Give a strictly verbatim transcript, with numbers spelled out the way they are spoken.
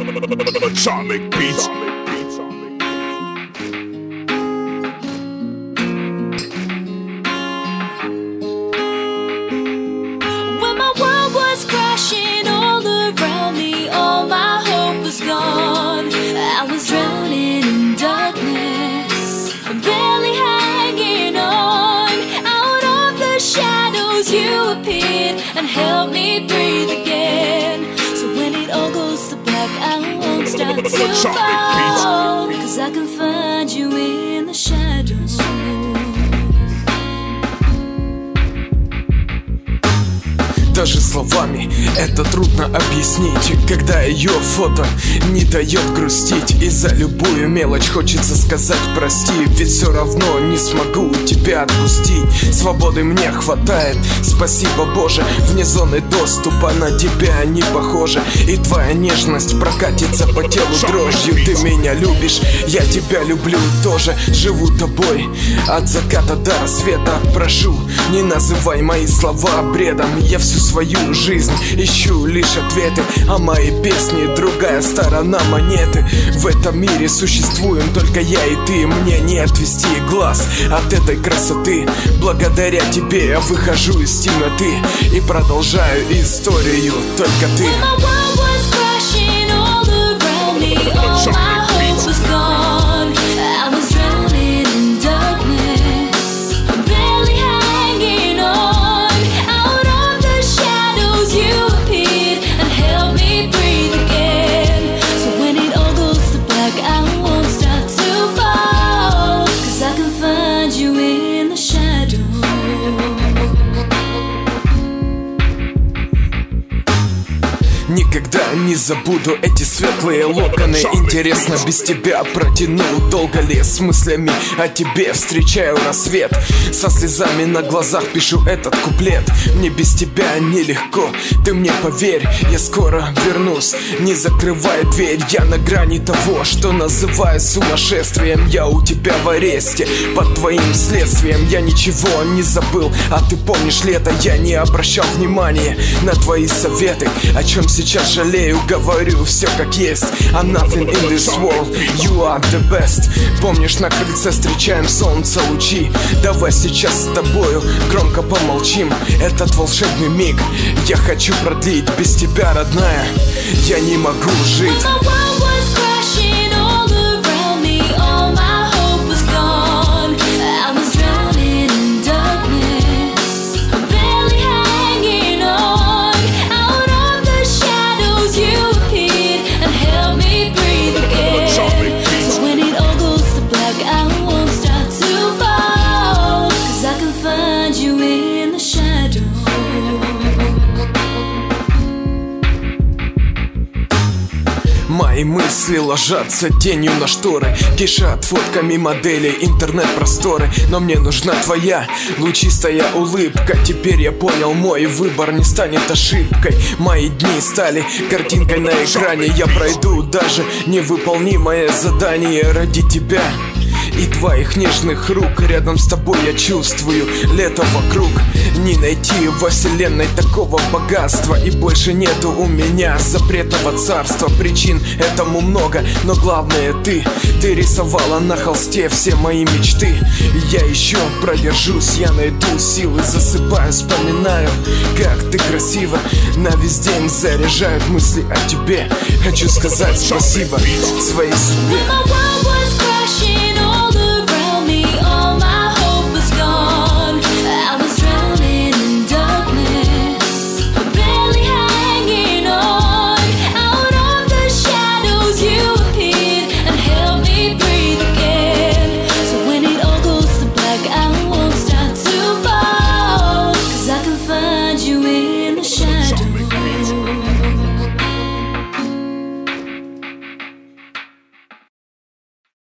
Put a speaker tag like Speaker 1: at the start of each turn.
Speaker 1: Atomic Beats.
Speaker 2: When my world was crashing all around me, all my hope was gone. I was drowning in darkness, barely hanging on. Out of the shadows you appeared and helped me breathe again. So when it all goes to black, I won't start to fall, 'cause I can find you in the shadows.
Speaker 3: Даже словами это трудно объяснить, когда ее фото не дает грустить. И за любую мелочь хочется сказать прости, ведь все равно не смогу тебя отпустить. Свободы мне хватает, спасибо Боже, вне зоны доступа на тебя не похоже. И твоя нежность прокатится по телу дрожью. Ты меня любишь, я тебя люблю тоже. Живу тобой от заката до рассвета. Прошу, не называй мои слова бредом. Я всю свою жизнь ищу лишь ответы, а мои песни другая сторона монеты. В этом мире существуем только я и ты. Мне не отвести глаз от этой красоты. Благодаря тебе я выхожу из темноты и продолжаю историю только ты. Никогда не забуду эти светлые локоны. Интересно, без тебя протяну долго ли с мыслями о тебе встречаю рассвет. Со слезами на глазах пишу этот куплет. Мне без тебя нелегко, ты мне поверь, я скоро вернусь. Не закрывай дверь, я на грани того, что называю сумасшествием. Я у тебя в аресте, под твоим следствием. Я ничего не забыл, а ты помнишь лето. Я не обращал внимания на твои советы, о чем сейчас жалею, говорю все как есть. I'm nothing in this world, you are the best. Помнишь, на крыльце встречаем солнце лучи. Давай сейчас с тобою громко помолчим. Этот волшебный миг я хочу продлить. Без тебя, родная, я не могу жить. Мои мысли ложатся тенью на шторы, кишат фотками моделей интернет-просторы. Но мне нужна твоя лучистая улыбка. Теперь я понял, мой выбор не станет ошибкой. Мои дни стали картинкой на экране. Я пройду даже невыполнимое задание ради тебя и твоих нежных рук. Рядом с тобой я чувствую лето вокруг. Не найти во вселенной такого богатства. И больше нету у меня запретного царства. Причин этому много, но главное ты. Ты рисовала на холсте все мои мечты. Я еще продержусь, я найду силы. Засыпаю, вспоминаю, как ты красиво. На весь день заряжают мысли о тебе. Хочу сказать спасибо своей судьбе.